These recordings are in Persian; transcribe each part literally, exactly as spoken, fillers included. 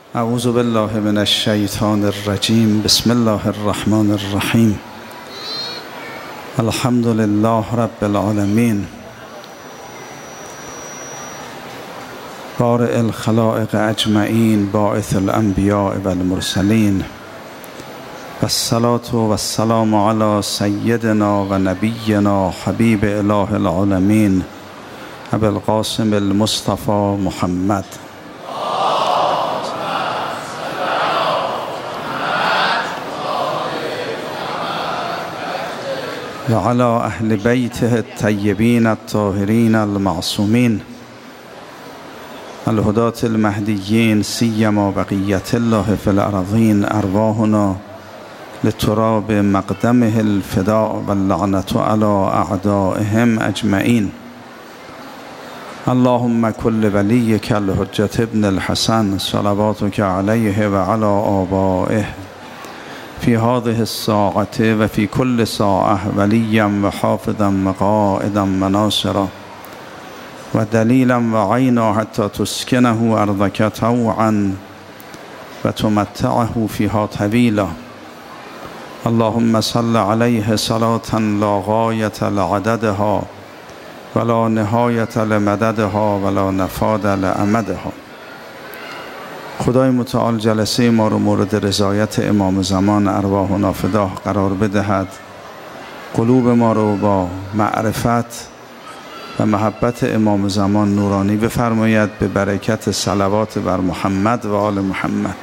اعوذ بالله من الشیطان الرجیم. بسم الله الرحمن الرحیم. الحمد لله رب العالمین، بارئ الخلائق اجمعین، باعث الانبیاء والمرسلین، والصلاة والسلام علی سیدنا و نبینا حبیب اله العالمین ابی القاسم المصطفى محمد و علی اهل بیته الطیبین الطاهرین المعصومین الهداة المهدیین، سیما بقیت الله فی الارضین. ارواحنا لتراب مقدمه الفداء واللعنة علی اعدائهم اجمعین. اللهم كل ولیک الحجة ابن الحسن صلواتك علیه و علی آبائه فی هذه الساعة و فی کل ساعة ولیا و حافظا و قائدا و ناصرا و دلیلا و عینا حتی تسکنه ارضک طوعا و تمتعه فیها طویلا. اللهم صل علیه صلاة لا غایة لعددها ولا نهایة لمددها ولا نفاد لامدها. خدای متعال جلسه ما رو مورد رضایت امام زمان ارواح و نافداه قرار بدهد. قلوب ما رو با معرفت و محبت امام زمان نورانی بفرماید به برکت صلوات بر محمد و آل محمد.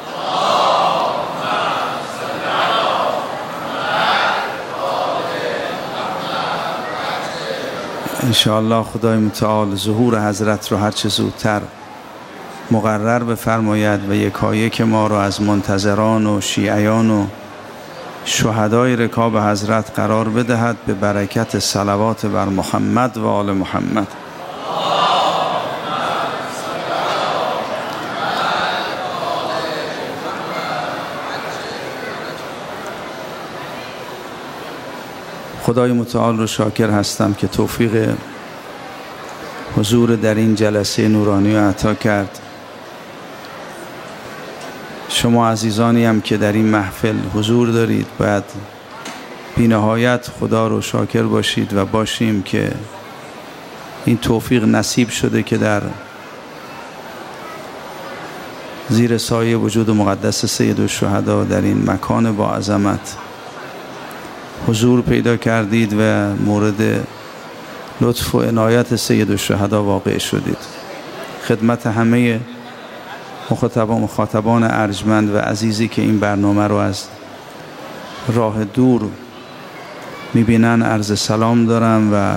انشاءالله خدای متعال ظهور حضرت رو هر چه زودتر مقرر بفرماید و یکایک ما رو از منتظران و شیعیان و شهدای رکاب حضرت قرار بدهد به برکت صلوات بر محمد و آل محمد. خدای متعال رو شاکر هستم که توفیق حضور در این جلسه نورانی رو عطا کرد. شما عزیزانی هم که در این محفل حضور دارید باید بی نهایت خدا رو شاکر باشید و باشیم که این توفیق نصیب شده که در زیر سایه وجود مقدس سید الشهدا در این مکان با عظمت حضور پیدا کردید و مورد لطف و عنایت سید الشهدا واقع شدید. خدمت همه مخاطبان مخاطبان ارجمند و عزیزی که این برنامه رو از راه دور میبینن عرض سلام دارم و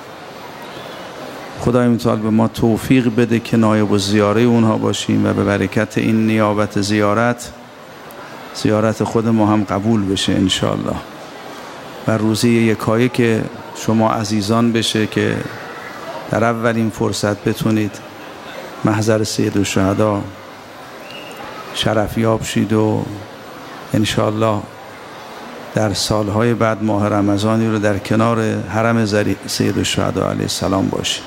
خدای متعال به ما توفیق بده که نایب الزیاره اونها باشیم و به برکت این نیابت زیارت زیارت خود ما هم قبول بشه انشاءالله و روزی یکایی که شما عزیزان بشه که در اولین فرصت بتونید محضر سید الشهدا شرفیاب شید و انشاءالله در سالهای بعد ماه رمضانی رو در کنار حرم سید الشهدا علیه السلام باشید.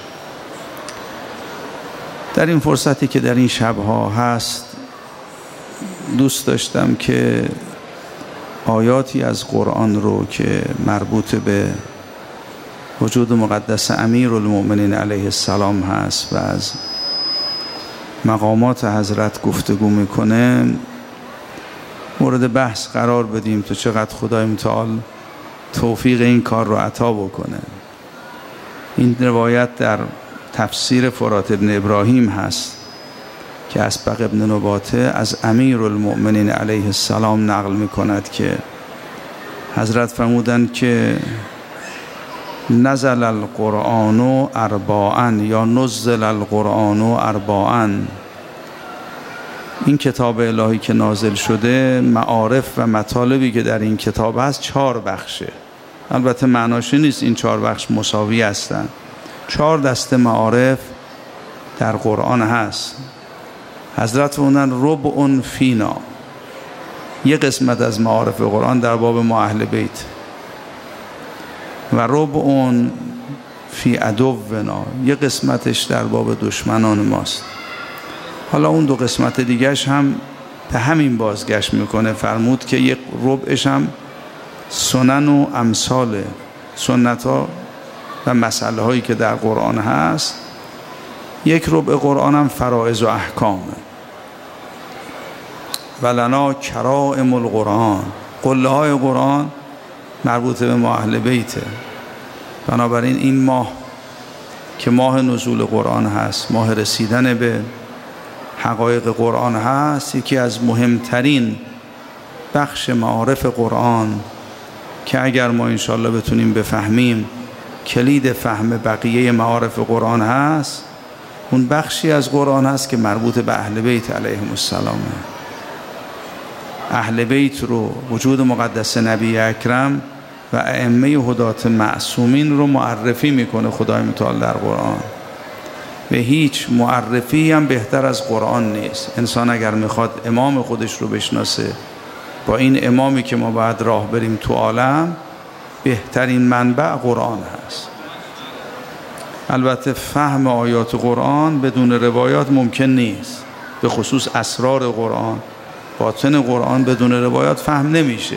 در این فرصتی که در این شبها هست دوست داشتم که آیاتی از قرآن رو که مربوط به وجود مقدس امیرالمؤمنین علیه السلام هست و از مقامات حضرت گفتگو میکنه مورد بحث قرار بدیم تا چقدر خدای متعال توفیق این کار رو عطا بکنه. این روایت در تفسیر فرات ابن ابراهیم هست که اسبق ابن نباته از امیرالمؤمنین علیه السلام نقل میکند که حضرت فرمودند که نزل القرآن ارباعا یا نزل القرآن ارباعا. این کتاب الهی که نازل شده معارف و مطالبی که در این کتاب هست چهار بخشه. البته معناش نیست این چهار بخش مساوی هستند. چهار دسته معارف در قرآن هست. حضرت فرمودند ربع فینا. یک قسمت از معارف قرآن در باب ما اهل بیت و ربع فی عدونا، یک قسمتش در باب دشمنان ماست. حالا اون دو قسمت دیگرش هم به همین بازگشت میکنه. فرمود که یک ربعش هم سنن و امثال سنت ها و مسئله هایی که در قرآن هست، یک ربع قرآن هم فرائض و احکامه. ولنا کرائم القرآن، قله های قرآن مربوط به ما اهل بیته. بنابراین این ماه که ماه نزول قرآن هست، ماه رسیدن به حقایق قرآن هست، یکی از مهمترین بخش معارف قرآن که اگر ما انشاءالله بتونیم بفهمیم کلید فهم بقیه معارف قرآن هست، اون بخشی از قرآن هست که مربوط به اهل بیت علیهم السلامه. اهل بیت رو، وجود مقدس نبی اکرم و ائمه هدات معصومین رو معرفی میکنه خدای متعال در قرآن. به هیچ معرفی هم بهتر از قرآن نیست. انسان اگر میخواد امام خودش رو بشناسه، با این امامی که ما باید راه بریم تو عالم، بهترین منبع قرآن هست. البته فهم آیات قرآن بدون روایات ممکن نیست، به خصوص اسرار قرآن، باطن قرآن بدون روایات فهم نمیشه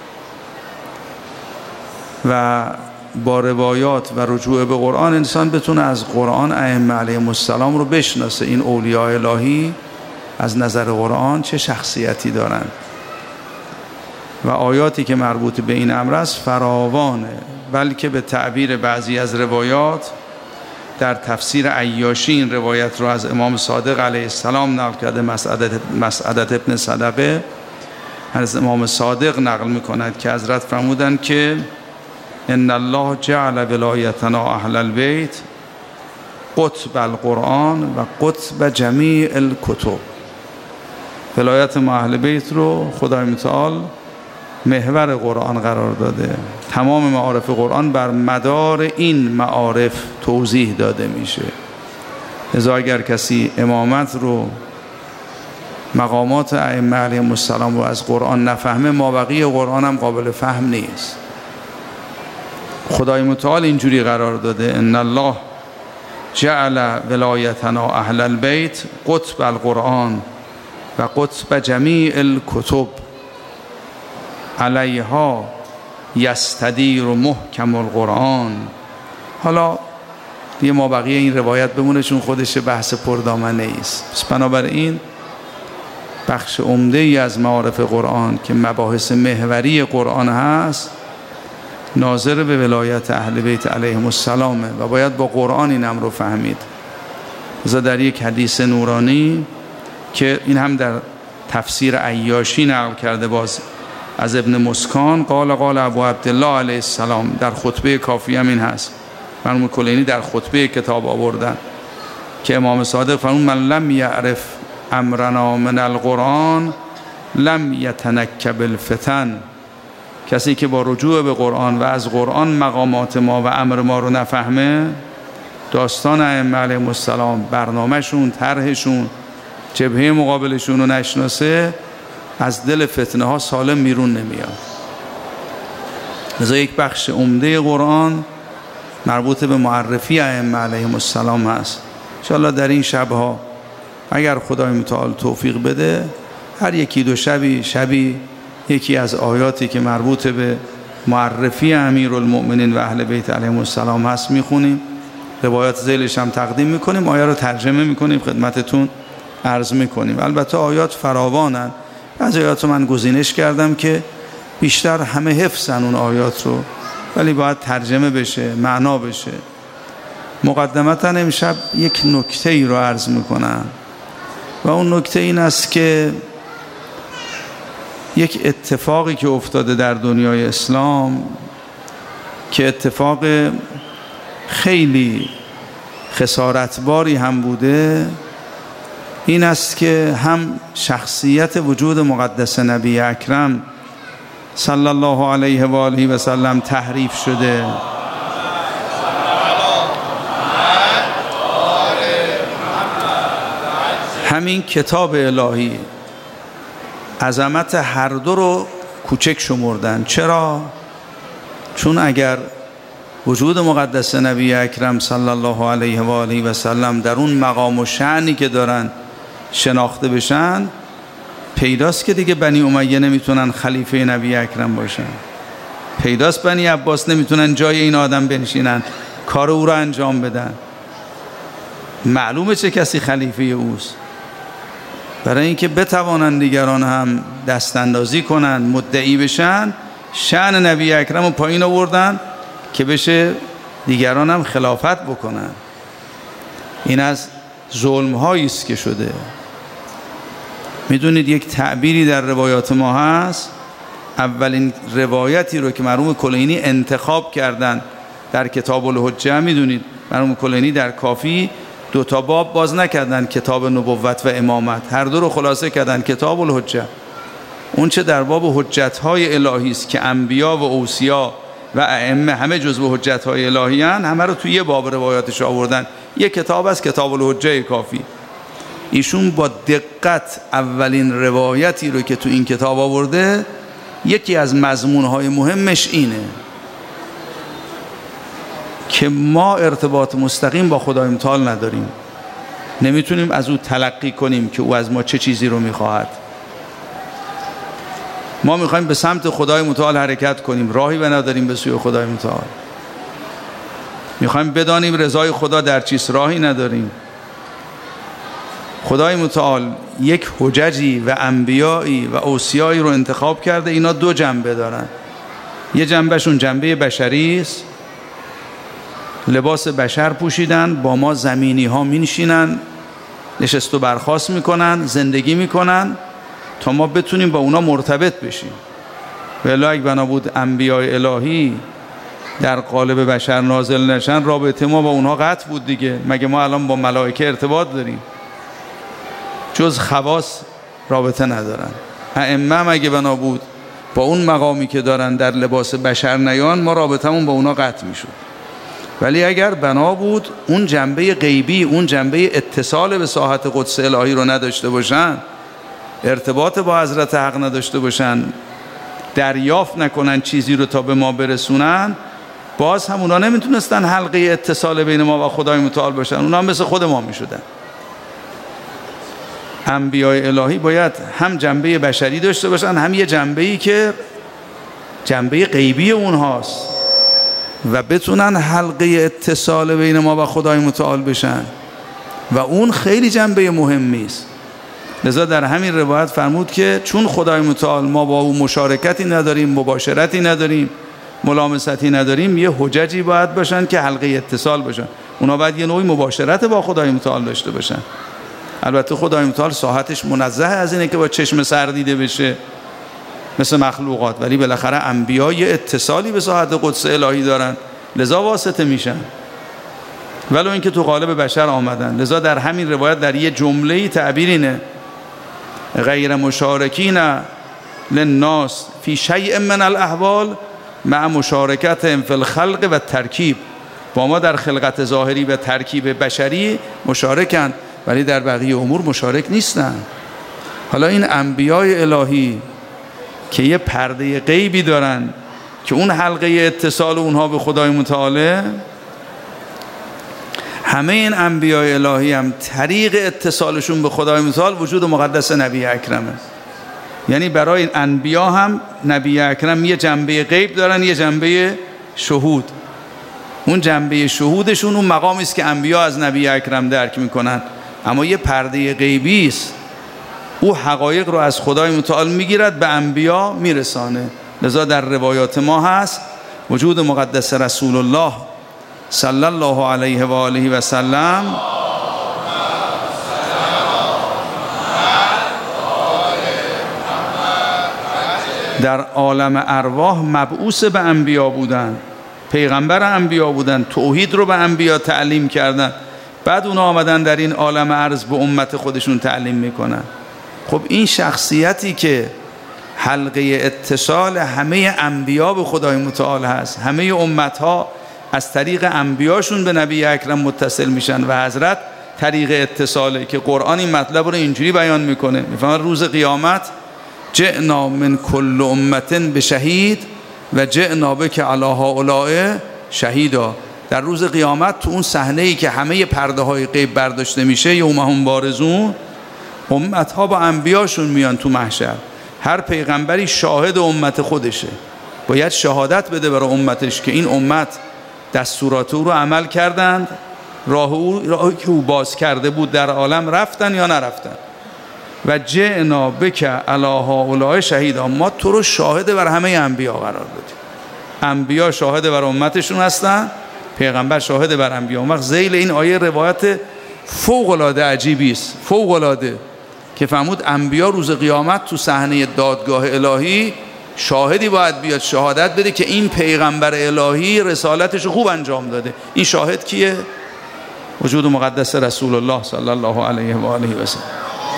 و با روایات و رجوع به قرآن انسان بتونه از قرآن ائمه علیهم السلام رو بشناسه. این اولیاء الهی از نظر قرآن چه شخصیتی دارن و آیاتی که مربوط به این امر است فراوانه. بلکه به تعبیر بعضی از روایات در تفسیر عیاشی این روایت رو از امام صادق علیه السلام نقل کرده، مسعدت ابن صدقه از امام صادق نقل میکند که حضرت فرمودند که ان الله جعل ولایتنا اهل البیت قطب القرآن و قطب جمیع الکتب. ولایت ما اهل بیت رو خدای متعال محور قرآن قرار داده. تمام معارف قرآن بر مدار این معارف توضیح داده میشه. لذا اگر کسی امامت رو، مقامات ائمه علیهم السلام رو از قرآن نفهمه، مابقی قرآن هم قابل فهم نیست. خدای متعال اینجوری قرار داده ان الله جعل ولایتنا اهل البیت قطب القرآن و قطب جمیع الکتب علیها یستدیر محکم القرآن. حالا یه ما بقیه این روایت بمونه چون خودش بحث پردامنه است. پس بنابراین بخش عمده ای از معارف قرآن که مباحث محوری قرآن هست ناظر به ولایت اهل بیت علیهم السلامه و باید با قرآن این امر رو فهمید. لذا در یک حدیث نورانی که این هم در تفسیر عیاشی نقل کرده باز از ابن مسکان، قال قال ابو عبدالله علیه السلام، در خطبه کافی هم این هست، مرحوم کلینی در خطبه کتاب آوردن که امام صادق فرمود من لم یعرف امرنا من القرآن لم یتنکب الفتن. کسی که با رجوع به قرآن و از قرآن مقامات ما و امر ما رو نفهمه، داستان ائمه علیهم السلام، برنامهشون، طرحشون، جبهه مقابلشون رو نشناسه، از دل فتنه ها سالم میرون نمیاد. لذا یک بخش عمده قرآن مربوط به معرفی ائمه علیهم السلام هست. انشاءالله در این شبها اگر خدای متعال توفیق بده، هر یکی دو شبی شبی یکی از آیاتی که مربوط به معرفی امیرالمؤمنین و اهل بیت علیهم السلام هست میخونیم، روایات ذیلش هم تقدیم میکنیم، آیات رو ترجمه میکنیم، خدمتتون عرض میکنیم. البته آیات فراوانن، از آیات رو من گزینش کردم که بیشتر همه حفظن اون آیات رو، ولی باید ترجمه بشه، معنا بشه. مقدمتا امشب یک نکته ای رو عرض میکنم و اون نکته این است که یک اتفاقی که افتاده در دنیای اسلام که اتفاق خیلی خسارتباری هم بوده، این است که هم شخصیت وجود مقدس نبی اکرم صلی الله علیه و آله و سلم تحریف شده، همین کتاب الهی عظمت هر دو رو کوچک شمردن. چرا؟ چون اگر وجود مقدس نبی اکرم صلی الله علیه و آله و سلم در اون مقام و شأنی که دارن شناخته بشن، پیداست که دیگه بنی امیه نمیتونن خلیفه نبی اکرم باشن، پیداست بنی عباس نمیتونن جای این آدم بنشینن کار او را انجام بدن. معلومه چه کسی خلیفه اوست. برای اینکه بتوانند دیگران هم دستاندازی کنند، مدعی بشن، شأن نبی اکرم رو پایین آوردن که بشه دیگران هم خلافت بکنن. این از ظلم هایی است که شده. میدونید یک تعبیری در روایات ما هست، اولین روایتی رو که مرحوم کلینی انتخاب کردن در کتاب الحجه، میدونید مرحوم کلینی در کافی دو تا باب باز نکردن، کتاب نبوت و امامت، هر دو رو خلاصه کردن کتاب الحجه. اون چه در باب حجت‌های الهی است که انبیا و اوصیا و ائمه همه جزو حجت‌های الهی ان، همه رو توی یه باب روایاتش آوردن. یه کتاب است کتاب الحجه کافی. ایشون با دقت اولین روایتی رو که تو این کتاب آورده، یکی از مضمون‌های مهمش اینه که ما ارتباط مستقیم با خدای متعال نداریم، نمیتونیم از او تلقی کنیم که او از ما چه چیزی رو میخواهد. ما میخوایم به سمت خدای متعال حرکت کنیم، راهی به نداریم به سوی خدای متعال. میخوایم بدانیم رضای خدا در چیست، راهی نداریم. خدای متعال یک حججی و انبیایی و اوصیایی رو انتخاب کرده، اینا دو جنبه دارن. یه جنبهشون جنبه بشری است، لباس بشر پوشیدن، با ما زمینی ها مینشینن، نشست و برخاست میکنن، زندگی میکنن تا ما بتونیم با اونا مرتبط بشیم. ولی اگه بنا بود انبیای الهی در قالب بشر نازل نشن، رابطه ما با اونها قطع بود دیگه. مگه ما الان با ملائکه ارتباط داریم؟ جز خواص رابطه ندارن. ائمه مگه بنا بود با اون مقامی که دارن در لباس بشر نیان، ما رابطمون با اونا قطع میشد. ولی اگر بنا بود اون جنبه غیبی، اون جنبه اتصال به ساحت قدس الهی رو نداشته باشن، ارتباط با حضرت حق نداشته باشن، دریافت نکنن چیزی رو تا به ما برسونن، باز هم اونا نمیتونستن حلقه اتصال بین ما و خدای متعال باشن، اونا هم مثل خود ما میشدن. انبیای الهی باید هم جنبه بشری داشته باشن، هم یه جنبه‌ای که جنبه غیبی اونهاست و بتونن حلقه اتصال بین ما و خدای متعال بشن و اون خیلی جنبه مهمی است. لذا در همین روایت فرمود که چون خدای متعال ما با او مشارکتی نداریم، مباشرتی نداریم، ملامستی نداریم، یه حججی باید باشن که حلقه اتصال باشن. اونا باید یه نوعی مباشرت با خدای متعال داشته باشن. البته خدای متعال ساحتش منزه از اینه که با چشم سر دیده بشه مثل مخلوقات، ولی بالاخره انبیا یه اتصالی به ساحت قدس الهی دارن، لذا واسطه میشن، ولو اینکه تو قالب بشر آمدن. لذا در همین روایت در یه جمله‌ای تعبیر اینه: غیر مشارکین للناس فی شیء من الاحوال مع مشارکتهم فی الخلق و ترکیب. با ما در خلقت ظاهری و ترکیب بشری مشارکن، ولی در بقیه امور مشارک نیستن. حالا این انبیای الهی که یه پرده غیبی دارن که اون حلقه اتصال اونها به خدای متعاله، همه این انبیای الهی هم طریق اتصالشون به خدای متعال وجود مقدس نبی اکرمه. یعنی برای این انبیا هم نبی اکرم یه جنبه غیب دارن، یه جنبه شهود. اون جنبه شهودشون اون مقامی است که انبیا از نبی اکرم درک میکنن، اما یه پرده غیبی است، او حقایق رو از خدای متعال میگیرد به انبیا میرسانه. لذا در روایات ما هست وجود مقدس رسول الله صلی الله علیه و آله و سلم در عالم ارواح مبعوث به انبیا بودن، پیغمبر انبیا بودن، توحید رو به انبیا تعلیم کردن، بعد اونا آمدن در این عالم ارض به امت خودشون تعلیم میکنن. خب این شخصیتی که حلقه اتصال همه انبیا به خدای متعال هست، همه امتها از طریق انبیاشون به نبی اکرم متصل میشن و حضرت طریق اتصاله که قرآن این مطلب رو اینجوری بیان میکنه. میفهمن روز قیامت جئنا من کل امت به شهید و جئنا بک علی هؤلاء شهیدا. در روز قیامت تو اون صحنه‌ای که همه پرده های غیب برداشته میشه، یوم هم بارزون، امتها با انبیاشون میان تو محشر، هر پیغمبری شاهد امت خودشه، باید شهادت بده برای امتش که این امت دستورات او رو عمل کردند، راه او راهی که او باز کرده بود در عالم رفتن یا نرفتن. و جئنا بک علی هؤلاء شهیدا، ما تو رو شاهد بر همه انبیا قرار دادیم. انبیا شاهد بر امتشون هستن، پیغمبر شاهد بر انبیا. اون وقت ذیل این آیه روایت فوق العاده عجیبی است، فوق العاده، که فرمود انبیا روز قیامت تو صحنه دادگاه الهی شاهدی باید بیاد شهادت بده که این پیغمبر الهی رسالتش خوب انجام داده. این شاهد کیه؟ وجود مقدس رسول الله صلی الله علیه و آله و سلم.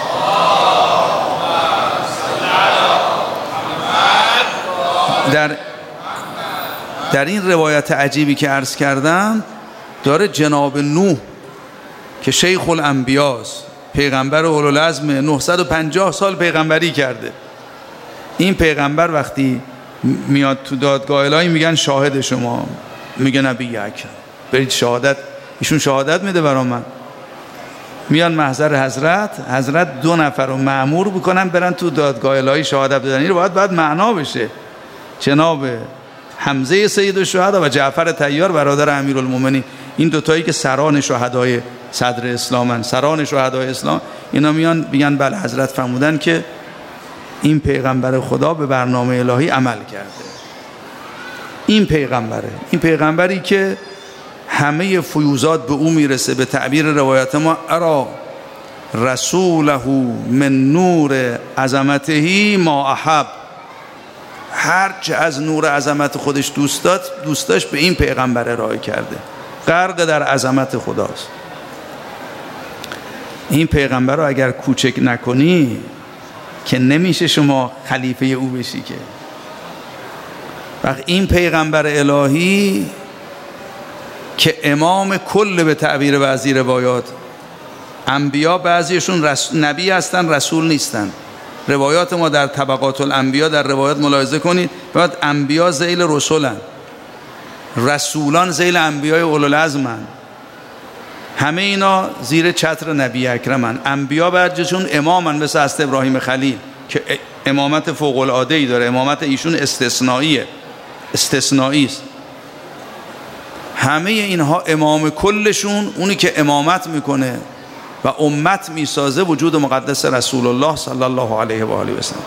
در در این روایت عجیبی که عرض کردم داره جناب نوح که شیخ الانبیاست، پیغمبر اولوالعزم، نهصد و پنجاه سال پیغمبری کرده. این پیغمبر وقتی میاد تو دادگاه الهی میگن شاهد شما، میگه نبی اکرم برید شهادت، ایشون شهادت میده برا من. میان محضر حضرت، حضرت دو نفر رو مأمور بکنن برن تو دادگاه الهی شهادت بدن. این رو باید باید معنا بشه. جناب حمزه سید الشهدا و جعفر طیار برادر امیرالمومنین، این دوتایی که سران شهدای صدر اسلامن، سران شهدای اسلام، اینا میان میگن بله حضرت فرمودن که این پیغمبر خدا به برنامه الهی عمل کرده. این پیغمبره، این پیغمبری که همه فیوزات به او میرسه. به تعبیر روایت ما ارا رسوله من نور عظمته ما احب، هر چه از نور عظمت خودش دوست داشت دوست داشت به این پیغمبر ارائه کرده. غرق در عظمت خداست. این پیغمبر رو اگر کوچک نکنی که نمیشه شما خلیفه او بشی. که وقت این پیغمبر الهی که امام کل به تعبیر بعضی روایات، انبیا بعضیشون رس... نبی هستن رسول نیستن. روایات ما در طبقات الانبیا در روایات ملاحظه کنید، بعد انبیا ذیل رسولن، رسولان ذیل انبیای اولوالعزمن، همه اینا زیر چتر نبی اکرمن. انبیا بعضیشون امامن مثل حضرت ابراهیم خلیل که امامت فوق العاده ای داره، امامت ایشون استثنائیه، استثنایی است. همه اینها امام کلشون اونی که امامت میکنه و امت میسازه وجود مقدس رسول الله صلی الله علیه و آله و سلم.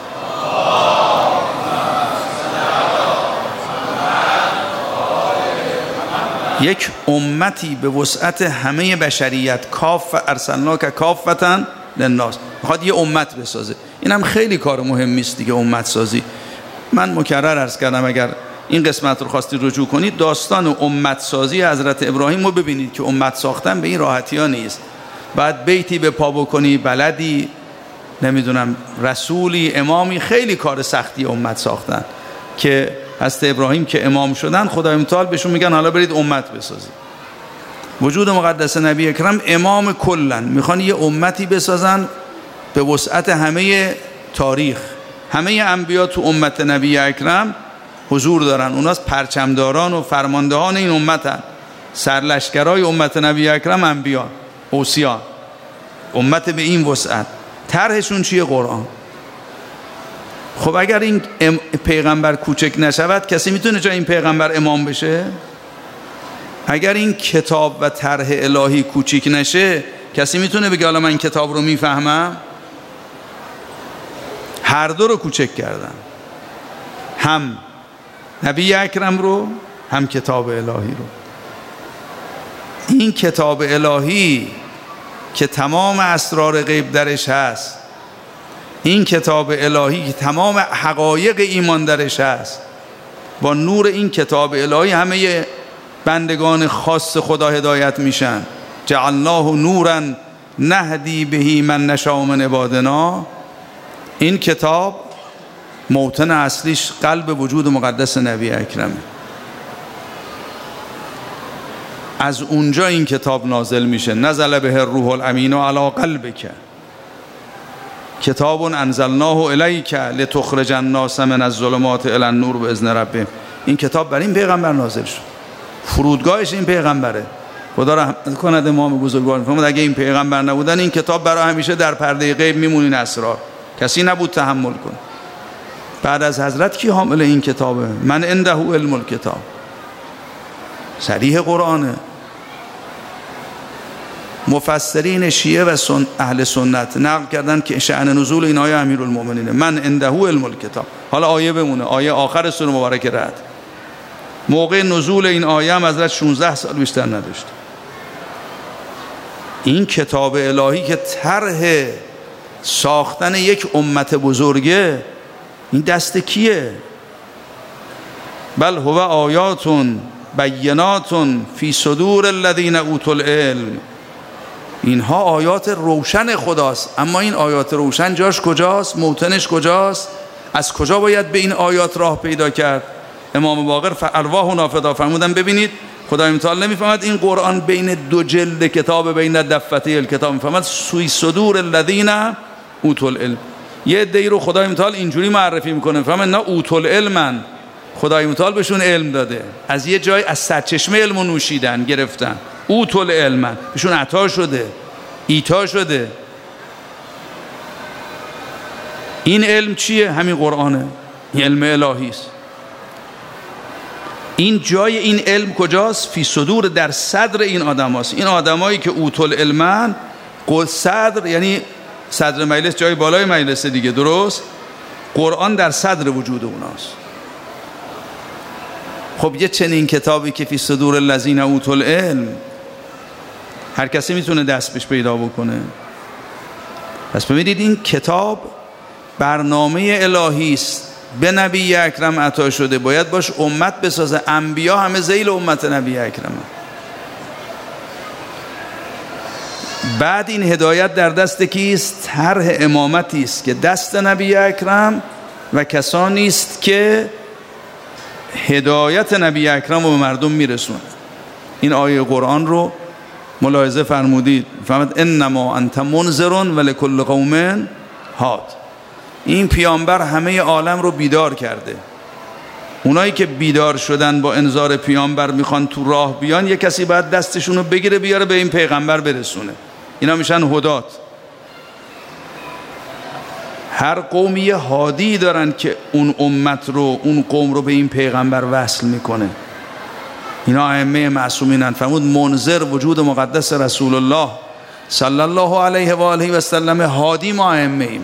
یک امتی به وسعت همه بشریت، کاف ارسلناک کافة للناس، میخواد یه امت بسازه. این هم خیلی کار مهمی است دیگه، امت سازی. من مکرر عرض کردم اگر این قسمت رو خواستید رجوع کنید، داستان امت سازی حضرت ابراهیم رو ببینید که امت ساختن به این راحتی ها نیست. بعد بیتی به پا بکنی، بلدی، نمیدونم رسولی، امامی، خیلی کار سختی امت ساختن. که حضرت ابراهیم که امام شدن خدای متعال بهشون میگن حالا برید امت بسازید. وجود مقدس نبی اکرم امام کلن، میخوان یه امتی بسازن به وسعت همه تاریخ. همه انبیا تو امت نبی اکرم حضور دارن، اوناست پرچمداران و فرماندهان این امتن، سرلشکرای امت نبی اکرم انبیا، اوصیا، امت به این وسعت. طرحشون چیه؟ قرآن. خب اگر این پیغمبر کوچک نشود کسی میتونه جای این پیغمبر امام بشه؟ اگر این کتاب و طرح الهی کوچیک نشه کسی میتونه بگه حالا من کتاب رو میفهمم؟ هر دو رو کوچک کردن، هم نبی اکرم رو هم کتاب الهی رو. این کتاب الهی که تمام اسرار غیب درش هست، این کتاب الهی که تمام حقایق ایمان درش هست، با نور این کتاب الهی همه بندگان خاص خدا هدایت میشن. جعلناه نورا نهدی بهی من نشاء من عبادنا. این کتاب موطن اصلیش قلب وجود مقدس نبی اکرمه. از اونجا این کتاب نازل میشه. نزل به الروح الامین علی قلبک کتاب انزلناه الیک لتخرج الناس من الظلمات الی النور باذن ربهم. این کتاب بر این پیغمبر نازل شد، فرودگاهش این پیغمبره. خدا رحمت کند امام بزرگوار فرمود اگه این پیغمبر نبودن این کتاب برای همیشه در پرده غیب میمونین اسرار، کسی نبود تحمل کنه. بعد از حضرت کی حامل این کتابه؟ من عنده علم الکتاب، صریح قرآنه. مفسرین شیعه و سن اهل سنت نقل کردن که شأن نزول این آیه امیرالمومنینه، من عنده علم الکتاب. حالا آیه بمونه، آیه آخر سوره مبارکه رعد. موقع نزول این آیه هم حضرت شانزده سال بیشتر نداشت. این کتاب الهی که طرح ساختن یک امت بزرگه، این دست کیه؟ بل هو آیات بینات فی صدور الذین اوتوا العلم. اینها آیات روشن خداست، اما این آیات روشن جاش کجاست؟ موطنش کجاست؟ از کجا باید به این آیات راه پیدا کرد؟ امام باقر فالواح نافذه فرمودن ببینید خدای متعال نمیفهمد این قرآن بین دو جلد کتاب، بین دفته الکتاب، میفهمد سوی صدور الذین اوتوا العلم. یه عده‌ای رو خدای متعال اینجوری معرفی میکنه، میفهمن نه اوتوا العلم، خدای متعال بهشون علم داده، از یه جای از سرچشمه علمو نوشیدن گرفتن، اوتوا العلم بهشون عطا شده، ایتا شده. این علم چیه؟ همین قرآنه، این علم الهی است. این جای این علم کجاست؟ فی صدور، در صدر این آدم هاست. این آدمایی که اوتوا العلم، قل صدر یعنی صدر مجلس، جای بالای مجلس دیگه، درست؟ قرآن در صدر وجود اوناست. خب یه چنین کتابی که فی صدور الذین اوتوا العلم، هر کسی میتونه دست بهش پیدا بکنه. پس ببینید این کتاب برنامه الهی است، به نبی اکرم عطا شده، باید باش امت بسازه. انبیا همه ذیل امت نبی اکرم. بعد این هدایت در دست کیست؟ طرح امامتی است که دست نبی اکرم و کسانی است که هدایت نبی اکرم رو به مردم میرسوند. این آیه قرآن رو ملاحظه فرمودید، فهمد انما انت منذر ولکل قوم هاد. این پیامبر همه عالم رو بیدار کرده. اونایی که بیدار شدن با انذار پیامبر میخوان تو راه بیان، یک کسی باید دستشون رو بگیره بیاره به این پیغمبر برسونه. اینا میشن هدات. هر قومی هادی دارن که اون امت رو، اون قوم رو به این پیغمبر وصل میکنه. اینا ائمه معصومینن. فرمود منذر وجود مقدس رسول الله صلی الله علیه و آله و سلم، هادی ما ائمه ایم.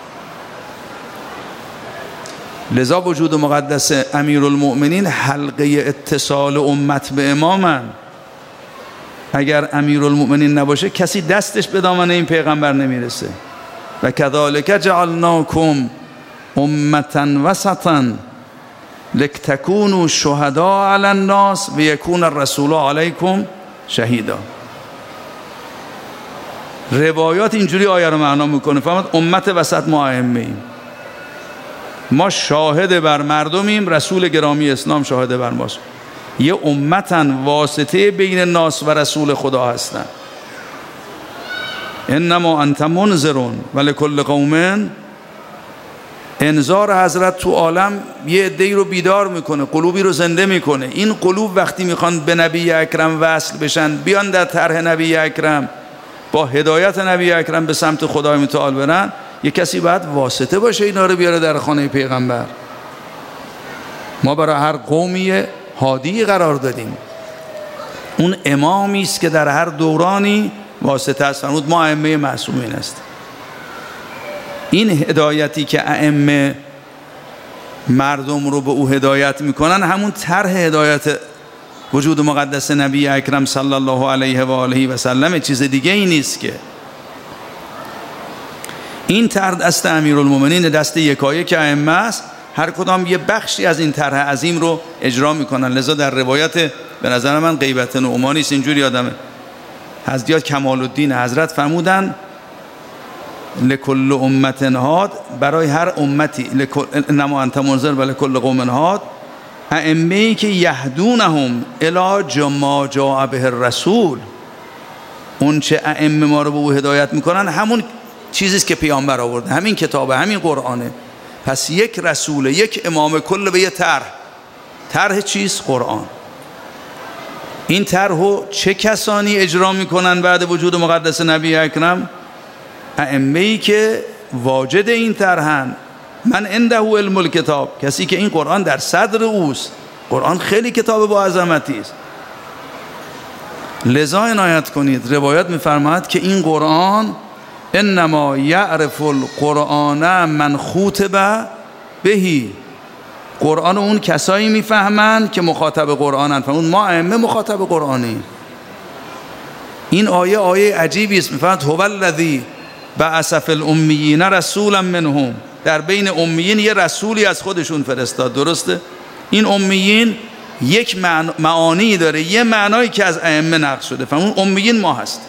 لذا وجود مقدس امیرالمؤمنین حلقه اتصال امت به امامن. اگر امیرالمؤمنین نباشه کسی دستش به دامن این پیغمبر نمیرسه. و کذالک جعلناکم امة وسطا لتکونوا شهداء علی الناس و یکون الرسول علیکم شهیدا. روایات اینجوری آیه رو معنا میکنه. فهمید امت وسط ما ائمه ایم، ما شاهد بر مردمیم، رسول گرامی اسلام شاهد بر ماست. یه امتن واسطه بین ناس و رسول خدا هستن. انما انت منذر ولکل قوم. انذار حضرت تو عالم یه عده‌ای رو بیدار میکنه، قلوبی رو زنده میکنه. این قلوب وقتی میخوان به نبی اکرم وصل بشن، بیان در طرح نبی اکرم، با هدایت نبی اکرم به سمت خدای متعال برن، یه کسی باید واسطه باشه اینا رو بیاره در خانه پیغمبر. ما برای هر قومی هادی قرار دادیم. اون امامی است که در هر دورانی واسطه است. فرمود ما ائمه معصومین است. این هدایتی که ائمه مردم رو به او هدایت میکنن، همون طرح هدایت وجود مقدس نبی اکرم صلی الله علیه و آله و سلم، چیز دیگه ای نیست که این طرح دست امیرالمومنین، دست یکایک ائمه است. هر کدام یه بخشی از این طرح عظیم رو اجرا میکنن. لذا در روایت به نظر من غیبت نعمانی است، اینجوری آدمه. حضرت کمال الدین حضرت فرمودن لکل امت هاد، برای هر امتی، انما انت منذر ولکل قوم هاد، ائمه‌ای که یهدونهم الی ما جاء به الرسول. اون چه ائمه ما رو به او هدایت میکنن همون چیزیست که پیامبر آورده، همین کتابه، همین قرآنه. پس یک رسول، یک امام کل به یه طرح. طرح چیست؟ قرآن. این طرحو چه کسانی اجرا میکنن بعد وجود مقدس نبی اکرم؟ ائمه‌ای که واجد این طرحن. من عنده علم الکتاب، کسی که این قرآن در صدر اوست. قرآن خیلی کتاب با عظمتی است. لذا عنایت کنید، روایت میفرماید که این قرآن انما یعرف القرآن من خوطب بهی، قرآن اون کسایی میفهمند که مخاطب قرآنند. فهمون ما ائمه مخاطب قرآنیم. این آیه آیه عجیبی است. میفرماید هو الذی بعث فی الامیین رسولا منهم، در بین امیین یه رسولی از خودشون فرستاد. درسته؟ این امیین یک معانی داره، یه معنایی که از ائمه نقل شده. فهمون امیین ما هست.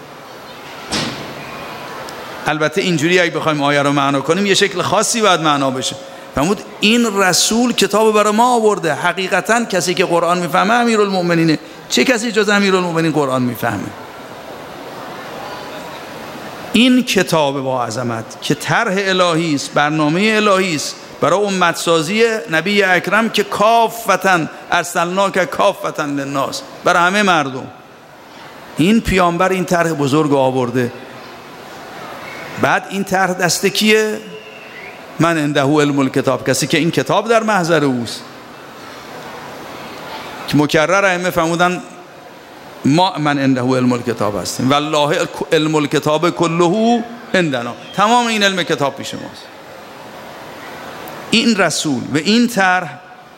البته اینجوری اگه بخوایم آیه رو معنا کنیم یه شکل خاصی باید معنا بشه. فرمود این رسول کتاب برای ما آورده. حقیقتا کسی که قرآن میفهمه امیرالمؤمنینه. چه کسی جز امیرالمؤمنین قرآن میفهمه؟ این کتاب با عظمت که طرح الهی است، برنامه الهی است برای امت سازی نبی اکرم که کافتا ارسلناک کافتا للناس، برای همه مردم. این پیامبر این طرح بزرگ آورده. بعد این طرح دست کیه؟ من عنده علم الکتاب، کسی که این کتاب در محضر اوست. که مکرر ائمه فرمودن ما من عنده علم الکتاب هستیم والله علم الکتاب کله عندنا، تمام این علم کتاب پیش ماست. این رسول و این طرح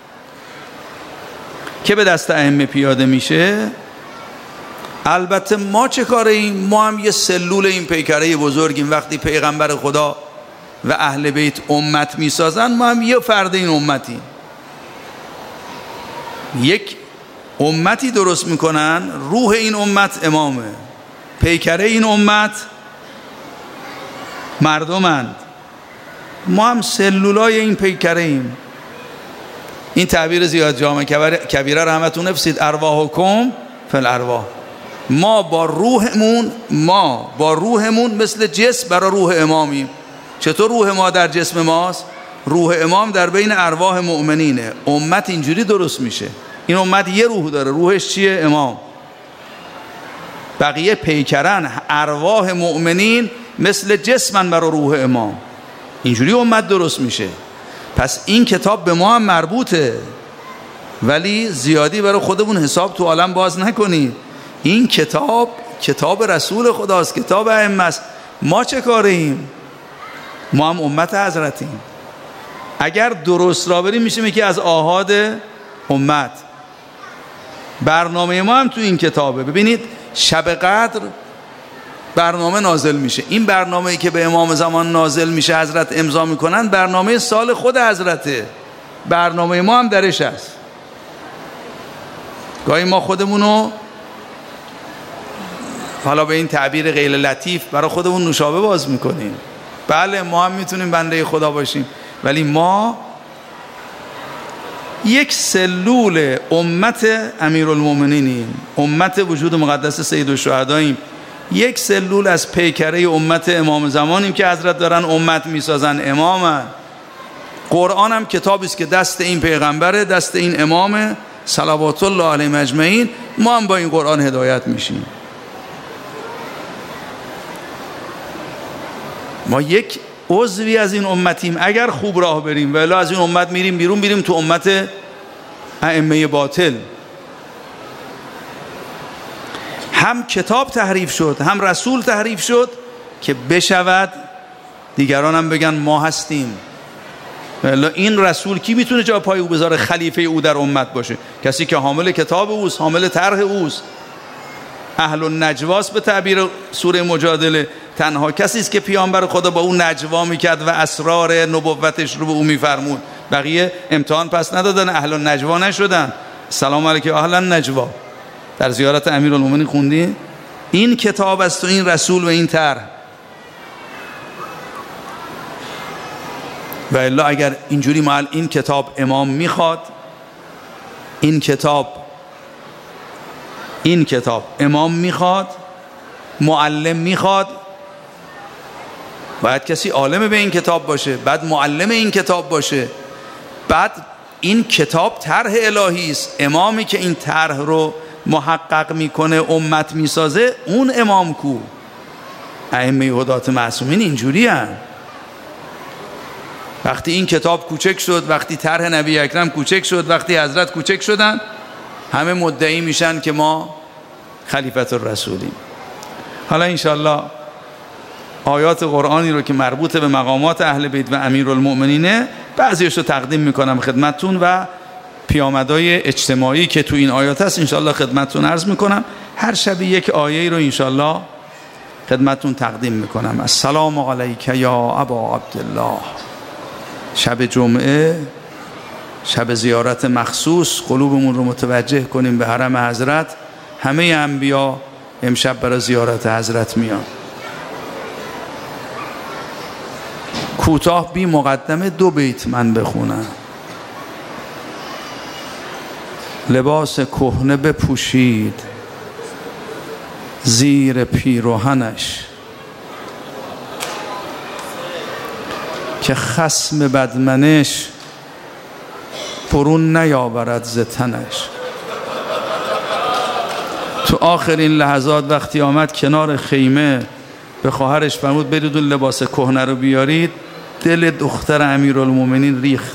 که به دست ائمه پیاده میشه، البته ما چه کاره ایم؟ ما هم یه سلول این پیکره بزرگیم. وقتی پیغمبر خدا و اهل بیت امت میسازن، ما هم یه فرد این امتی، یک امتی درست میکنن. روح این امت امامه، پیکره این امت مردمند. ما هم سلولای این پیکره ایم. این تعبیر زیاد جامع کبیره رحمتون نفسید، ارواحکم فی الارواح. ما با روحمون ما با روحمون مثل جسم برای روح امامیم. چطور روح ما در جسم ماست؟ روح امام در بین ارواح مؤمنینه. امت اینجوری درست میشه. این امت یه روح داره، روحش چیه؟ امام. بقیه پیکرن، ارواح مؤمنین مثل جسمن برای روح امام. اینجوری امت درست میشه. پس این کتاب به ما هم مربوطه، ولی زیادی برای خودمون حساب تو عالم باز نکنید. این کتاب کتاب رسول خداست، کتاب ائمه است. ما چه کاریم؟ ما هم امت حضرتیم. اگر درست را بریم میشه یکی از آحاد امت. برنامه ما هم تو این کتابه. ببینید شب قدر برنامه نازل میشه. این برنامه‌ای که به امام زمان نازل میشه حضرت امضا میکنن، برنامه سال خود حضرته. برنامه ما هم درش هست. گاهی ما خودمونو حالا به این تعبیر غیر لطیف برای خودمون نوشابه باز میکنیم. بله ما هم میتونیم بنده خدا باشیم، ولی ما یک سلول امت امیرالمؤمنینیم، امت وجود مقدس سید الشهداییم. یک سلول از پیکره امت امام زمانیم که حضرت دارن امت میسازن، امامن. قرآن هم کتابی است که دست این پیغمبره، دست این امامه صلوات الله علیه اجمعین. ما هم با این قرآن هدایت میشیم. ما یک عضوی از این امتیم اگر خوب راه بریم، ولی از این امت میریم بیرون، میریم تو امت ائمه باطل. هم کتاب تحریف شد، هم رسول تحریف شد که بشود دیگران هم بگن ما هستیم. ولی این رسول کی میتونه جا پای او بذاره خلیفه او در امت باشه؟ کسی که حامل کتاب اوست، حامل طرح اوست. اهل النجواست به تعبیر سوره مجادله. تنها کسی است که پیامبر خدا با اون نجوا میکرد و اسرار نبوتش رو به او میفرمود. بقیه امتحان پس ندادن، اهل النجوا نشدن. سلام علیکم اهل النجوا در زیارت امیرالمومنین خوندی؟ این کتاب است و این رسول و این طرح. و الا اگر اینجوری محل این کتاب امام میخواد، این کتاب این کتاب امام میخواد، معلم میخواد، باید کسی عالم به این کتاب باشه، بعد معلم این کتاب باشه، بعد این کتاب طرح الهی است. امامی که این طرح رو محقق میکنه، امت میسازه، اون امام کو؟ ائمه هدات معصومین اینجوری هن. وقتی این کتاب کوچک شد، وقتی طرح نبی اکرم کوچک شد، وقتی حضرت کوچک شدن، همه مدعی میشن که ما خلیفت الرسولیم. حالا انشالله آیات قرآنی رو که مربوط به مقامات اهل بیت و امیرالمؤمنینه بعضیش رو تقدیم میکنم خدمتتون و پیامدهای اجتماعی که تو این آیات هست انشالله خدمتتون عرض میکنم. هر شب یک آیه رو انشالله خدمتتون تقدیم میکنم. السلام علیک یا ابا عبدالله. شب جمعه، شب زیارت مخصوص، قلوبمون رو متوجه کنیم به حرم حضرت. همه انبیا امشب برای زیارت حضرت میان. کوتاه بی مقدمه دو بیت من بخونم. لباس کهنه بپوشید زیر پیراهنش، که خصم بدمنش برون نیاورد ز تنش. تو آخرین لحظات وقتی آمد کنار خیمه به خواهرش فرمود برید اون لباس کهنه رو بیارید، دل دختر امیرالمومنین ریخت.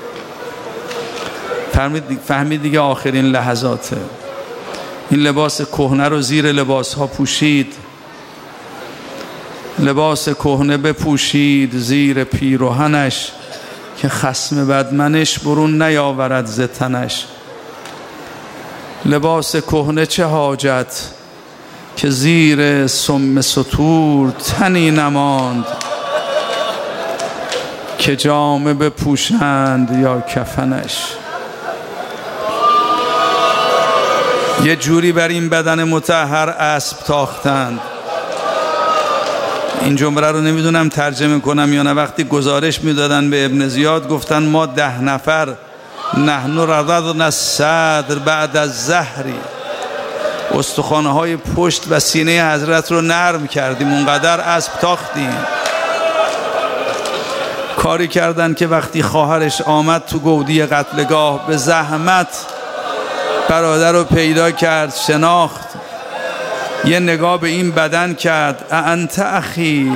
فهمید دیگه آخرین لحظاته. این لباس کهنه رو زیر لباس ها پوشید. لباس کهنه بپوشید زیر پیراهنش، که خصم بدمنش برون نیاورد ز تنش. لباس کهنه چه حاجت که زیر سم ستور تنی نماند، که جامه بپوشند یا کفنش. یه جوری بر این بدن مطهر اسب تاختند. این جمله رو نمیدونم ترجمه کنم یا نه. وقتی گزارش میدادن به ابن زیاد گفتن ما ده نفر نحن رددنا الصدر بعد از زهری، استخوانه های پشت و سینه حضرت رو نرم کردیم، اونقدر اسب تاختیم. کاری کردن که وقتی خواهرش آمد تو گودی قتلگاه به زحمت برادر رو پیدا کرد، شناخت، یه نگاه به این بدن کرد. انت اخی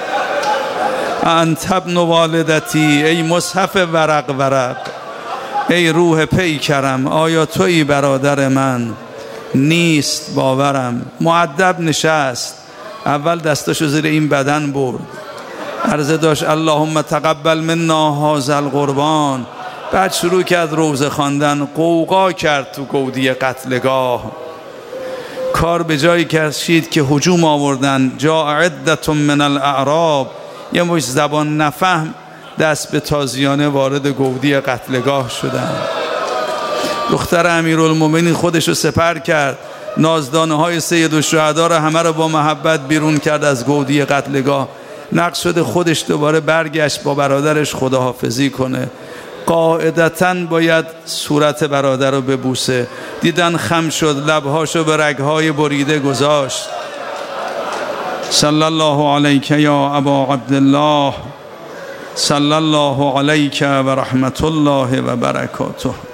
انت ابن والدتی، ای مصحف ورق ورق، ای روح پیکرم، آیا تویی برادر من؟ نیست باورم. مؤدب نشست، اول دستاشو زیر این بدن برد، عرضه داشت اللهم تقبل منا هذا القربان. بعد شروع کرد روزه خواندن، قوقا کرد تو گودی قتلگاه. کار به جایی کشید که هجوم آوردن. جاء عدة من الاعراب، یه مش زبان نفهم دست به تازیانه وارد گودی قتلگاه شدن. دختر امیرالمومنین خودش رو سپر کرد، نازدانه های سید الشهدا رو همه رو با محبت بیرون کرد از گودی قتلگاه. نقش شده خودش دوباره برگشت با برادرش خداحافظی کنه. قاعدتاً باید صورت برادر رو ببوسه. دیدن خم شد، لبهاشو به رگهای بریده گذاشت. صلی الله علیک یا ابا عبدالله، صلی الله علیک و رحمت الله و برکاته.